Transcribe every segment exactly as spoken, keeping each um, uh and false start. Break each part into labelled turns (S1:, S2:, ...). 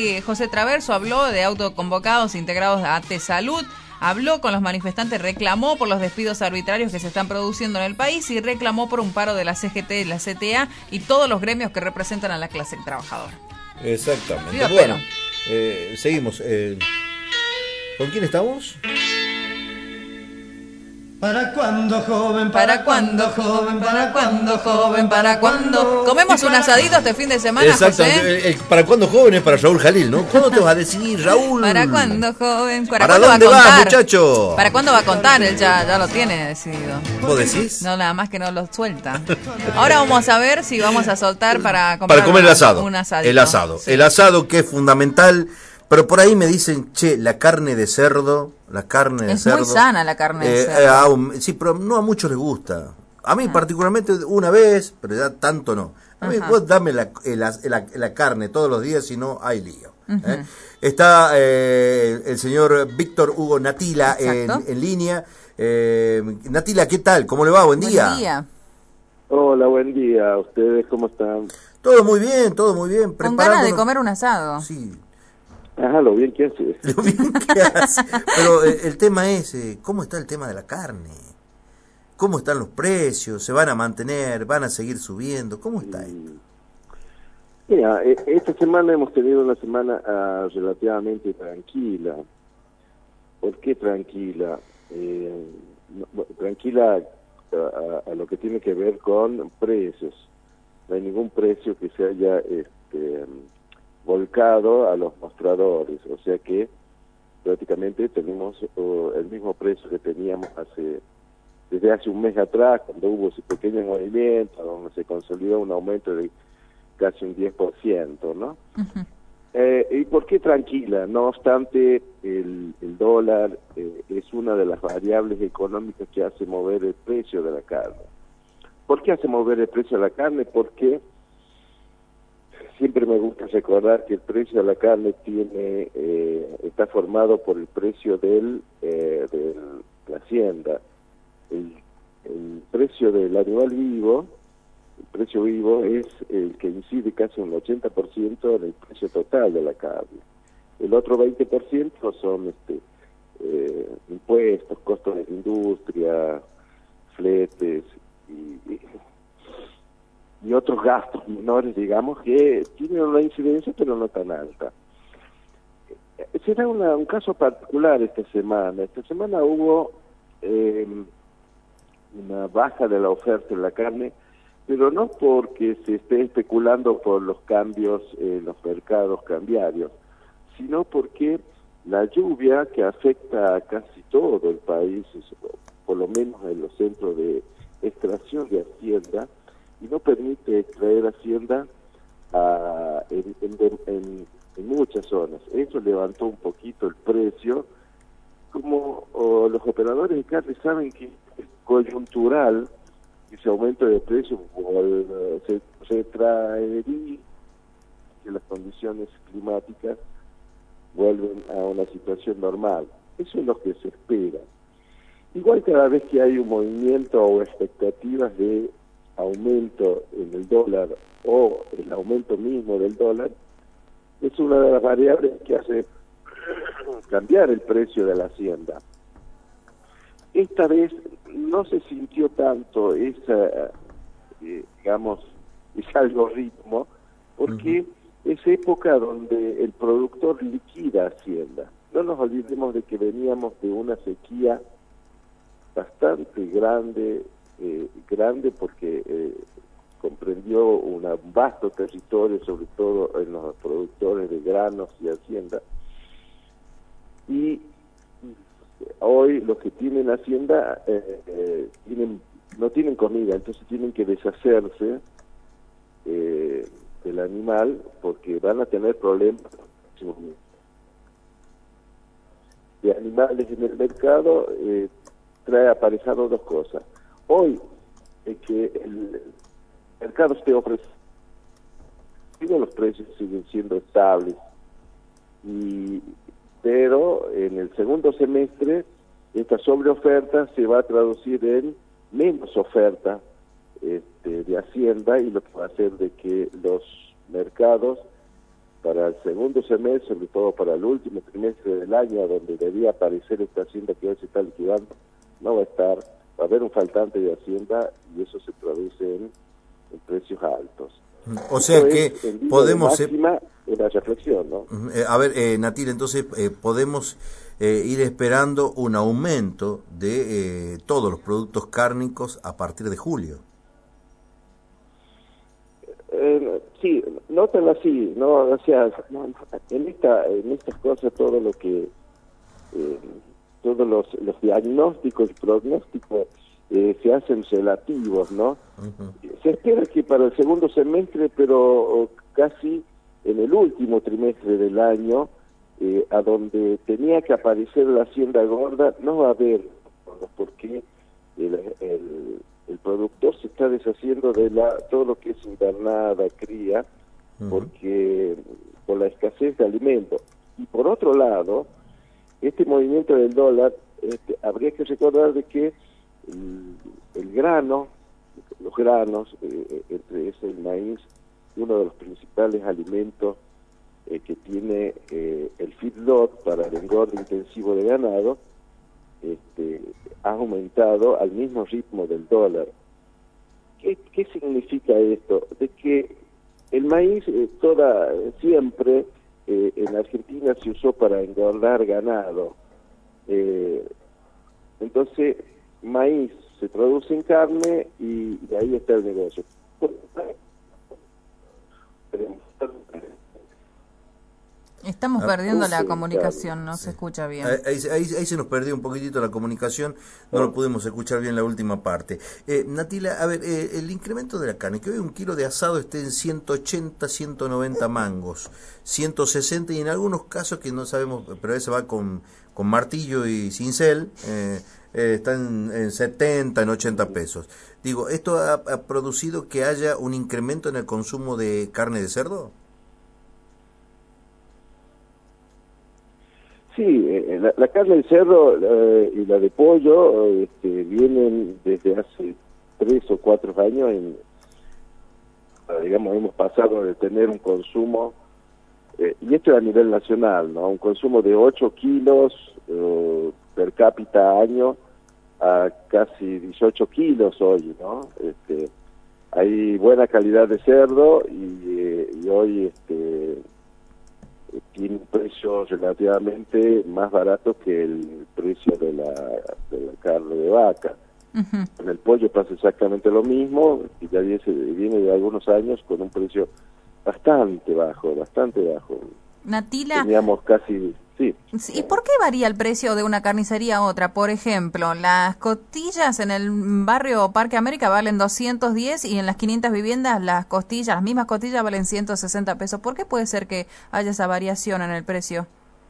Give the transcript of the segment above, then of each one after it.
S1: Hoy José Traverso habló de autoconvocados integrados a ATE Salud, habló con los manifestantes, reclamó por los despidos arbitrarios que se están produciendo en el país y reclamó por un paro de la C G T, la C T A y todos los gremios que representan a la clase trabajadora.
S2: Exactamente.
S1: Viva
S2: bueno,
S1: Perón.
S2: eh, seguimos. Eh, ¿Con quién estamos?
S3: ¿Para cuándo, joven?
S1: ¿Para cuándo, joven? ¿Para cuándo, joven? ¿Para cuándo? ¿Comemos un asadito este fin de semana,
S2: Exactamente.
S1: José?
S2: Eh, eh, ¿Para cuándo, joven? Es para Raúl Jalil, ¿no? ¿Cuándo te vas a decidir, Raúl?
S1: ¿Para cuándo, joven? ¿Para,
S2: ¿Para
S1: cuándo
S2: dónde
S1: va a
S2: vas,
S1: contar?
S2: muchacho?
S1: ¿Para cuándo va a contar? Él ya, ya lo tiene decidido.
S2: ¿Vos decís?
S1: No, nada más que no lo suelta. Ahora vamos a ver si vamos a soltar para comprar
S2: Para comer el asado.
S1: Un asadito.
S2: El asado.
S1: Sí.
S2: El asado que es fundamental. Pero por ahí me dicen, che, la carne de cerdo, la carne de
S1: Es
S2: cerdo.
S1: muy sana la carne de
S2: eh,
S1: cerdo.
S2: eh, a un- sí, pero no a muchos les gusta. A mí
S1: Ah.
S2: particularmente una vez, pero ya tanto no. A mí
S1: Ajá.
S2: vos dame la, la, la- la carne todos los días, si no hay lío.
S1: Ujú.
S2: ¿eh? Está eh, el señor Víctor Hugo Natila en,
S1: Exacto.
S2: en línea. Eh, Natila, ¿qué tal? ¿Cómo le va? Buen día.
S1: Buen día.
S4: Hola, buen día. ¿Ustedes cómo están?
S2: Todo muy bien, todo muy bien.
S1: Con ganas de
S2: preparándonos-
S1: comer un asado.
S2: Sí.
S4: Ajá, lo bien que haces.
S2: Lo bien que hace. Pero eh, el tema es, eh, ¿cómo está el tema de la carne? ¿Cómo están los precios? ¿Se van a mantener? ¿Van a seguir subiendo? ¿Cómo está esto?
S4: Mira, eh, esta semana hemos tenido una semana ah, relativamente tranquila. ¿Por qué tranquila? Eh, no- bueno, tranquila a, a- a lo que tiene que ver con precios. No hay ningún precio que se haya este, volcado a los mostradores, o sea que prácticamente tenemos uh, el mismo precio que teníamos hace desde hace un mes atrás, cuando hubo ese pequeño movimiento, donde se consolidó un aumento de casi un diez por ciento, ¿no?
S1: Ujú.
S4: Eh, ¿Y por qué tranquila? No obstante, el, el dólar eh, es una de las variables económicas que hace mover el precio de la carne. ¿Por qué hace mover el precio de la carne? Porque siempre me gusta recordar que el precio de la carne tiene eh, está formado por el precio del, eh, de la hacienda. El, el precio del animal vivo, el precio vivo es el que incide casi un ochenta por ciento en el precio total de la carne. El otro veinte por ciento son este, eh, impuestos, costos de la industria, fletes y, y, y otros gastos menores, digamos, que tienen una incidencia pero no tan alta. Será una, un caso particular esta semana. Esta semana hubo eh, una baja de la oferta en la carne, pero no porque se esté especulando por los cambios en los mercados cambiarios, sino porque la lluvia que afecta a casi todo el país, por lo menos en los centros de extracción de hacienda, y no permite extraer hacienda a, en, en, en, en muchas zonas. Eso levantó un poquito el precio. Como oh, los operadores de carne saben que es coyuntural ese aumento de precios, se, se traería que las condiciones climáticas vuelven a una situación normal. Eso es lo que se espera. Igual cada vez que hay un movimiento o expectativas de aumento en el dólar o el aumento mismo del dólar, es una de las variables que hace cambiar el precio de la hacienda. Esta vez no se sintió tanto esa, eh, digamos, ese algoritmo, porque uh-huh. es época donde el productor liquida hacienda. No nos olvidemos de que veníamos de una sequía bastante grande, eh, grande porque eh, comprendió un vasto territorio, sobre todo en los productores de granos y hacienda. Y hoy los que tienen hacienda eh, eh, tienen, no tienen comida, entonces tienen que deshacerse eh, del animal porque van a tener problemas de animales en el mercado. Eh, trae aparejado dos cosas. Hoy es que el mercado esté ofreciendo, los precios siguen siendo estables, y pero en el segundo semestre esta sobreoferta se va a traducir en menos oferta este, de hacienda, y lo que va a hacer de que los mercados para el segundo semestre, sobre todo para el último trimestre del año, donde debía aparecer esta hacienda que hoy se está liquidando, no va a estar, va a haber un faltante de hacienda y eso se traduce en, en precios altos.
S2: O sea
S4: Esto
S2: que
S4: es, en
S2: podemos...
S4: máxima, una reflexión, ¿no?
S2: Eh, a ver, eh, Natil, entonces eh, podemos eh, ir esperando un aumento de eh, todos los productos cárnicos a partir de julio.
S4: Eh, sí, no tan así, no, o sea, no, en esta, en estas cosas todo lo que, eh, todos los, los diagnósticos y pronósticos eh, se hacen relativos, ¿no? Uh-huh. Se espera que para el segundo semestre, pero casi en el último trimestre del año, eh, a donde tenía que aparecer la hacienda gorda, no va a haber, porque el, el el productor se está deshaciendo de la todo lo que es invernada, cría, uh-huh. porque por la escasez de alimentos. Y por otro lado, este movimiento del dólar, este, habría que recordar de que el, el grano, los granos, eh, entre ese el maíz, uno de los principales alimentos eh, que tiene eh, el feedlot para el engorde intensivo de ganado, este, ha aumentado al mismo ritmo del dólar. ¿Qué, qué significa esto? De que el maíz eh, toda siempre eh, en Argentina se usó para engordar ganado. Eh, entonces, maíz se traduce en carne y, y ahí está el negocio.
S1: Estamos perdiendo la comunicación, no se escucha bien.
S2: Ahí, ahí, ahí se nos perdió un poquitito la comunicación, no lo pudimos escuchar bien la última parte. Eh, Natila, a ver, eh, el incremento de la carne, que hoy un kilo de asado esté en ciento ochenta, ciento noventa mangos, ciento sesenta y en algunos casos que no sabemos, pero ese va con, con martillo y cincel, eh, eh, están en setenta, en ochenta pesos. Digo, ¿esto ha, ha producido que haya un incremento en el consumo de carne de cerdo?
S4: Sí, eh, la, la carne de cerdo eh, y la de pollo este, vienen desde hace tres o cuatro años, en, digamos, hemos pasado de tener un consumo, eh, y esto es a nivel nacional, ¿no? Un consumo de ocho kilos eh, per cápita año a casi dieciocho kilos hoy, ¿no? Este, hay buena calidad de cerdo y, eh, y hoy este tiene un precio relativamente más barato que el precio de la, de la carne de vaca. Uh-huh. En el pollo pasa exactamente lo mismo y ya viene, viene de algunos años con un precio bastante bajo, bastante bajo.
S1: Natila,
S4: teníamos casi... Sí.
S1: ¿Y por qué varía el precio de una carnicería a otra? Por ejemplo, las costillas en el barrio Parque América valen doscientos diez y en las quinientas viviendas las costillas, las mismas costillas valen ciento sesenta pesos. ¿Por qué puede ser que haya esa variación en el precio?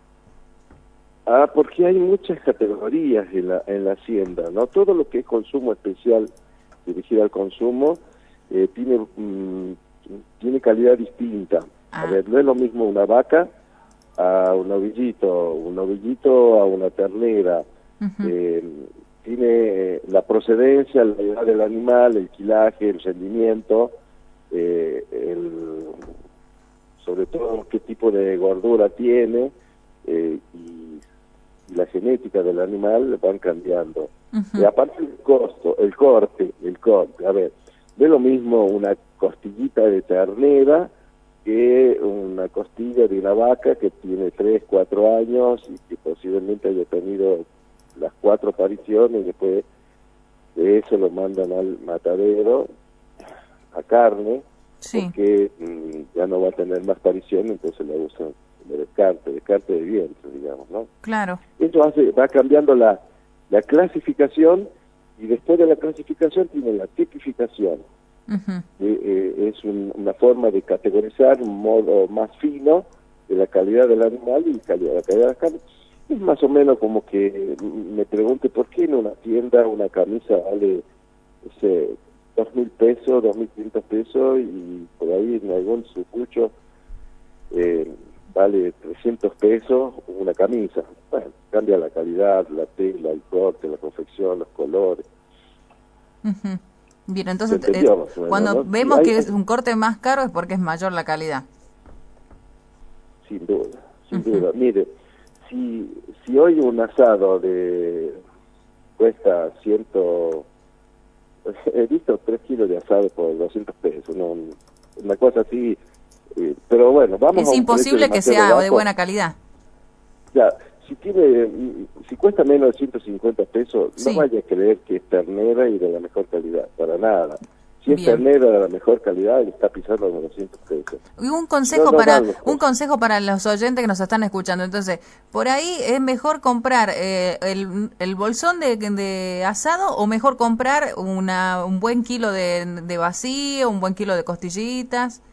S4: Ah, porque hay muchas categorías en la, en la hacienda, ¿no? Todo lo que es consumo especial, dirigido al consumo, eh, tiene, mmm, tiene calidad distinta. Ah. A ver, no es lo mismo una vaca a un novillito, un novillito a una ternera. Uh-huh. eh, tiene eh, la procedencia, la edad del animal, el quilaje, el rendimiento, eh, el, sobre todo qué tipo de gordura tiene eh, y, y la genética del animal van cambiando. Uh-huh. Y aparte el costo, el corte, el corte, a ver, no es lo mismo una costillita de ternera que una costilla de una vaca que tiene tres, cuatro años y que posiblemente haya tenido las cuatro pariciones y después de eso lo mandan al matadero a carne, sí, porque mmm, ya no va a tener más pariciones, entonces la usan de descarte, descarte de vientre, digamos, ¿no?
S1: Claro.
S4: Eso hace, va cambiando la, la clasificación y después de la clasificación tiene la tipificación. Uh-huh. eh, eh, es un, una forma de categorizar un modo más fino de la calidad del animal y calidad, la calidad de la carne. Es más o menos como que me pregunte por qué en una tienda una camisa vale, no sé, dos mil pesos, dos mil quinientos pesos y por ahí en algún sucucho eh, vale trescientos pesos una camisa. Bueno, cambia la calidad, la tela, el corte, la confección, los colores.
S1: Uh-huh. Bien, entonces eh, bueno, cuando ¿no? vemos hay, que es un corte más caro es porque es mayor la calidad.
S4: sin duda. Mire, si, si hoy un asado de cuesta ciento... He visto tres kilos de asado por doscientos pesos, ¿no? Una cosa así, eh, pero bueno, vamos
S1: es
S4: a un
S1: imposible que sea
S4: bajo.
S1: de buena calidad.
S4: Ya, si tiene, si cuesta menos de ciento cincuenta pesos,
S1: Sí.
S4: no vaya a creer que es ternera y de la mejor calidad, para nada. Si es
S1: Bien.
S4: ternera de la mejor calidad, le está pisando los doscientos pesos.
S1: Y un consejo
S4: No, no,
S1: para
S4: no, no.
S1: un consejo para los oyentes que nos están escuchando. Entonces, por ahí es mejor comprar eh, el, el bolsón de, de asado o mejor comprar una un buen kilo de, de vacío, un buen kilo de costillitas.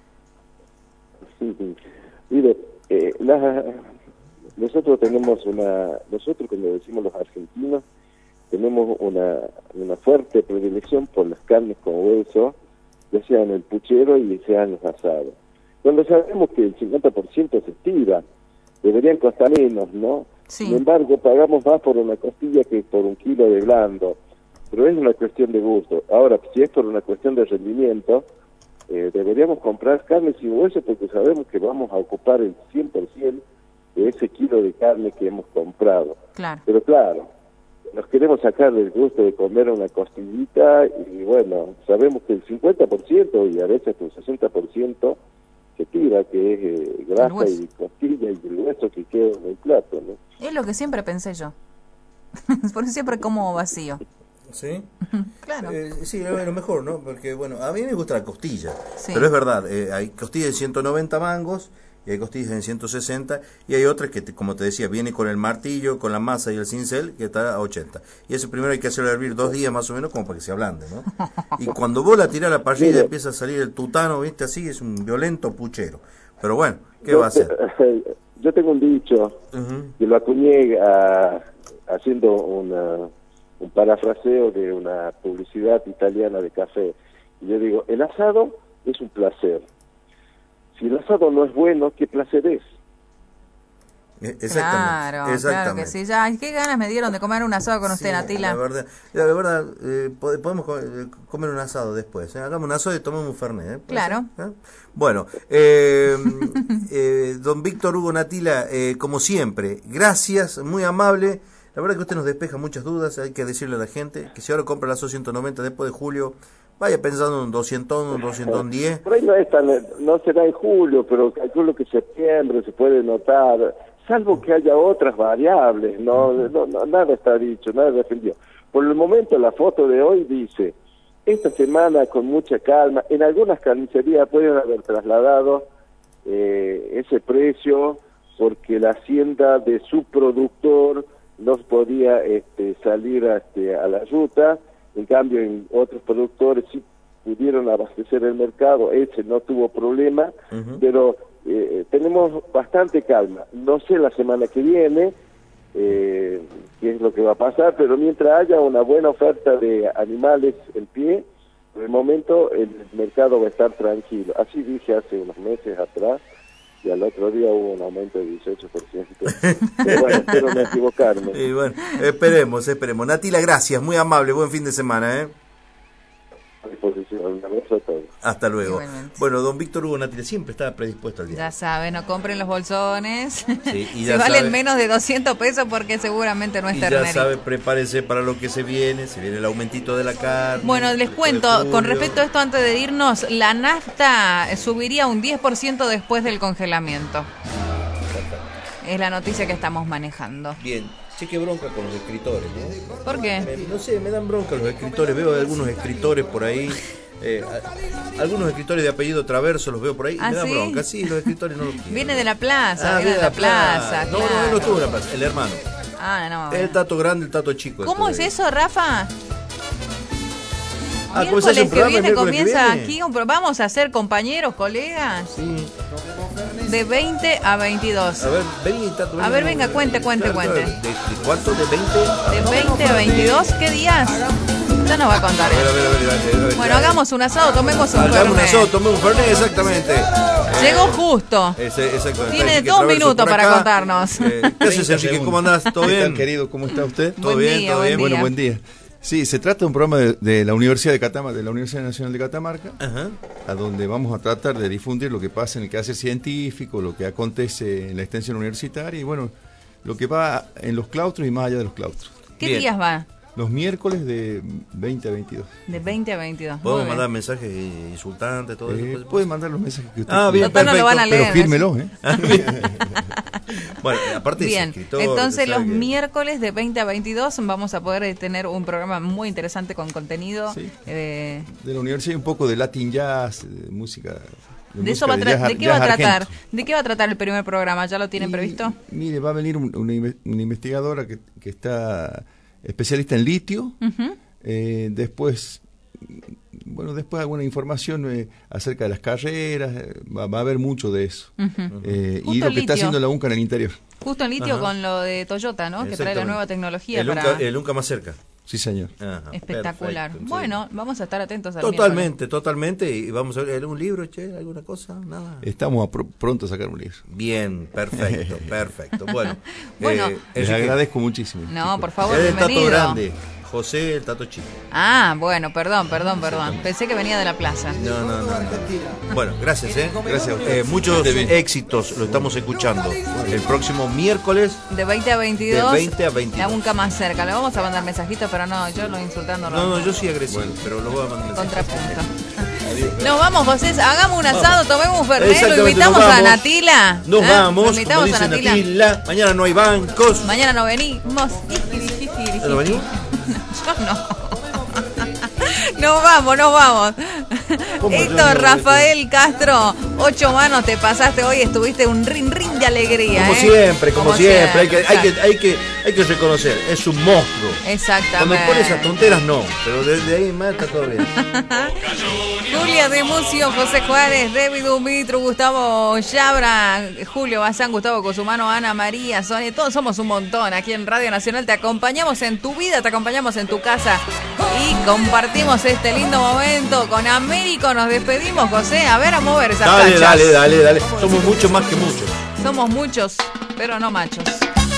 S4: Mire, eh, la, nosotros tenemos una, nosotros como decimos los argentinos, tenemos una, una fuerte predilección por las carnes con hueso, ya sea en el puchero y sea en los asados. Cuando sabemos que el cincuenta por ciento se tira, deberían costar menos, ¿no?
S1: Sí.
S4: Sin embargo, pagamos más por una costilla que por un kilo de blando, pero es una cuestión de gusto. Ahora, si es por una cuestión de rendimiento, eh, deberíamos comprar carne sin hueso porque sabemos que vamos a ocupar el cien por ciento de ese kilo de carne que hemos comprado.
S1: Claro.
S4: Pero claro, nos queremos sacar del gusto de comer una costillita y bueno, sabemos que el cincuenta por ciento y a veces el sesenta por ciento se tira, que es eh, grasa y costilla y el hueso que queda en el plato, ¿no?
S1: Es lo que siempre pensé yo. Por eso siempre como vacío.
S2: ¿Sí?
S1: Claro.
S2: Eh, sí, es lo mejor, ¿no? Porque, bueno, a mí me gusta la costilla,
S1: Sí.
S2: pero es verdad, eh, hay costillas en ciento noventa mangos, y hay costillas en ciento sesenta, y hay otras que, te- como te decía, viene con el martillo, con la masa y el cincel, que está a ochenta. Y ese primero hay que hacerlo hervir dos días más o menos, como para que se ablande, ¿no? Y cuando vos la tirás a la parrilla
S4: Mire.
S2: empieza a salir el tutano, ¿viste? Así, es un violento puchero. Pero bueno, ¿qué
S4: Yo
S2: va a hacer?
S4: te- Yo tengo un dicho
S2: Ujú.
S4: que lo acuñé a- haciendo una, un parafraseo de una publicidad italiana de café. Y yo digo, el asado es un placer. Si el asado no es bueno, ¿qué placer es?
S2: Eh, Exactamente.
S1: Claro,
S2: exactamente.
S1: claro que sí. Ya, ay, qué ganas me dieron de comer un asado con usted,
S2: Sí,
S1: Natila.
S2: La verdad, la verdad eh, pod- podemos co- eh, comer un asado después. ¿eh? Hagamos un asado y tomemos un fernet. ¿eh? ¿Puede
S1: Claro.
S2: ser? ¿Eh? Bueno, eh, eh, don Víctor Hugo Natila, eh, como siempre, gracias, muy amable. La verdad que usted nos despeja muchas dudas. Hay que decirle a la gente que si ahora compra la S O ciento noventa después de julio, vaya pensando en un doscientos, un doscientos diez.
S4: Por ahí no, es tan, no será en julio, pero calculo que septiembre se puede notar, salvo que haya otras variables, no, no, no nada está dicho, nada defendido. Por el momento la foto de hoy dice, esta semana con mucha calma, en algunas carnicerías pueden haber trasladado eh, ese precio porque la hacienda de su productor no podía este, salir a, este, a la ruta. En cambio, en otros productores sí pudieron abastecer el mercado, ese no tuvo problema,
S2: Ujú.
S4: pero eh, tenemos bastante calma. No sé la semana que viene eh, qué es lo que va a pasar, pero mientras haya una buena oferta de animales en pie, por el momento el mercado va a estar tranquilo. Así dije hace unos meses atrás, y al otro día hubo un aumento de dieciocho por ciento. Pero bueno, espero no equivocarme.
S2: Y bueno, esperemos, esperemos. Natila, gracias, muy amable, buen fin de semana, ¿eh?
S4: A disposición. Un abrazo a todos.
S2: Hasta luego.
S1: Igualmente.
S2: Bueno, don Víctor Hugo Natila siempre está predispuesto al día.
S1: Ya saben, no compren los bolsones.
S2: Sí, y
S1: si
S2: ya
S1: valen
S2: sabe-
S1: menos de doscientos pesos porque seguramente no es
S2: Y ya
S1: ternerito.
S2: sabe, prepárese para lo que se viene, se viene el aumentito de la carne.
S1: Bueno, les
S2: después
S1: cuento,
S2: de
S1: con
S2: julio.
S1: respecto a esto antes de irnos, la nafta subiría un diez por ciento después del congelamiento. Es la noticia que estamos manejando.
S2: Bien, che, qué bronca con los escritores, ¿no?
S1: ¿Por qué?
S2: Me- no sé, me dan bronca los escritores, veo algunos escritores por ahí, eh, a- algunos escritores de apellido Traverso los veo por ahí, y
S1: ¿Ah,
S2: me dan
S1: sí?
S2: bronca, sí, los escritores no los quiero.
S1: Viene de la plaza,
S2: Ah,
S1: viene de la plaza,
S2: No,
S1: claro.
S2: no, él no estuvo en la plaza, el hermano.
S1: Ah, no.
S2: El tato grande, el tato chico.
S1: ¿Cómo es
S2: estuvo ahí.
S1: eso, Rafa?
S2: Ah, ¿cómo se hace
S1: Miércoles
S2: un
S1: que
S2: programa el
S1: viene
S2: miércoles que
S1: comienza
S2: viene?
S1: aquí un pro- vamos a ser compañeros, colegas,
S2: Sí.
S1: de veinte a veintidós.
S2: A ver, vení, tato.
S1: A ver, venga, cuente, cuente, cuente.
S2: ¿De, de cuánto? ¿De veinte?
S1: De veinte a veintidós, ¿qué días? Ya nos va a contar.
S2: A ver, a
S1: él.
S2: ver, a ver, a ver, a ver,
S1: Bueno,
S2: a ver.
S1: hagamos un asado, tomemos un
S2: Hagamos un
S1: fernet.
S2: asado, tomé un fernet, exactamente.
S1: Llegó justo.
S2: Ese, exactamente.
S1: Tiene
S2: Así que
S1: dos
S2: Traverso
S1: minutos
S2: por
S1: para
S2: acá.
S1: contarnos.
S2: Eh, ¿Qué haces, Enrique? ¿Cómo andás? ¿Todo
S5: ¿Qué tal,
S2: bien?
S5: querido? ¿Cómo está usted?
S2: ¿Todo
S1: Buen
S2: bien?
S1: día,
S2: ¿Todo
S1: buen
S2: bien?
S1: día.
S5: Bueno, buen día. Sí, se trata de un programa de, de la Universidad de Catamarca, de la Universidad Nacional de Catamarca,
S2: Ajá.
S5: a donde vamos a tratar de difundir lo que pasa en el quehacer científico, lo que acontece en la extensión universitaria y bueno, lo que va en los claustros y más allá de los claustros.
S1: ¿Qué
S2: Bien.
S1: días va?
S5: Los miércoles de veinte a veintidós.
S1: De veinte a veintidós.
S2: ¿Podemos
S1: Muy bien.
S2: mandar mensajes insultantes, todo
S5: Eh,
S2: eso?
S5: puede mandar los mensajes que usted
S2: Ah, bien,
S1: Total, no lo van a leer.
S5: pero fírmelos, ¿eh?
S2: Bueno, aparte de
S1: Bien,
S2: escritor,
S1: entonces
S2: que
S1: los
S2: sabe que-
S1: miércoles de veinte a veintidós vamos a poder tener un programa muy interesante con contenido.
S5: Sí.
S1: eh,
S5: De la universidad y un poco de Latin Jazz, de música. De,
S1: de eso
S5: música
S1: va a tra-
S5: jazz-
S1: ¿De qué
S5: jazz
S1: va a tratar?
S5: argento.
S1: ¿De qué va a tratar el primer programa? ¿Ya lo tienen
S5: Y,
S1: previsto?
S5: Mire, va a venir un- una, inve- una investigadora que, que está especialista en litio.
S1: Ujú.
S5: Eh, después, bueno, después alguna información eh, acerca de las carreras. eh, va, va a haber mucho de eso.
S1: Ujú.
S5: Eh,
S1: Justo
S5: y lo
S1: el
S5: que está
S1: litio.
S5: haciendo la UNCA en el interior.
S1: Justo en litio
S2: Ajá.
S1: con lo de Toyota, ¿no? Que trae la
S2: Exactamente.
S1: nueva tecnología
S2: el
S1: para...
S2: Unca, el Unca más cerca.
S5: Sí, señor.
S2: Ajá,
S1: Espectacular.
S2: perfecto, sí.
S1: Bueno, vamos a estar atentos al
S2: Totalmente, totalmente. Y vamos a ver un libro, che, alguna cosa, nada.
S5: Estamos a pr- pronto a sacar un libro.
S2: Bien, perfecto, perfecto. Bueno,
S1: Bueno.
S2: eh,
S5: Les
S2: Enrique,
S5: agradezco muchísimo.
S1: No,
S5: chicos.
S1: por favor,
S2: él es el Tato
S1: bienvenido.
S2: Grande, José el Tato Chico.
S1: Ah, bueno, perdón, perdón, perdón. Pensé que venía de la plaza.
S2: No, no, no. no. Bueno, gracias, ¿eh?
S5: Gracias a ustedes.
S2: Eh, muchos éxitos lo estamos escuchando. El próximo miércoles.
S1: De veinte a veintidós.
S2: De veinte a veintidós.
S1: La Unca más cerca. Le vamos a mandar mensajitos, pero no, yo lo insultando.
S2: No, no, yo sí agresivo, pero lo voy a mandar.
S1: Contrapunto. Nos vamos, José. Hagamos un asado, tomemos un fernet, lo
S2: Exactamente,
S1: invitamos
S2: nos
S1: a
S2: vamos.
S1: Natila.
S2: Nos
S1: ¿eh?
S2: vamos,
S1: Lo invitamos
S2: como
S1: a
S2: dice
S1: Natila.
S2: Natila. Mañana no hay bancos.
S1: Mañana no venimos. Jijiri, jijiri,
S2: ¿No venimos?
S1: Yo no. Nos vamos, nos vamos.
S2: ¿Cómo yo
S1: Héctor
S2: no?
S1: Rafael Castro, ocho manos te pasaste hoy, estuviste un rin rin de alegría.
S2: Como
S1: ¿eh?
S2: siempre, como, siempre. Hay que, hay, que,
S1: exacto.
S2: hay, que, hay que reconocer, es un monstruo. Cuando
S1: Exactamente.
S2: pone esas tonteras, no. Pero desde ahí en más está todo bien.
S1: Julia de Mucio, José Juárez, David Dumitru, Gustavo Yabra, Julio Bazán, Gustavo Cosumano, Ana María, Sonia, todos somos un montón aquí en Radio Nacional. Te acompañamos en tu vida, te acompañamos en tu casa y compartimos este lindo momento. Con Américo nos despedimos, José. A ver, a mover esas
S2: Dale,
S1: tachas.
S2: dale, dale, dale. Somos mucho más que muchos.
S1: Somos muchos, pero no machos.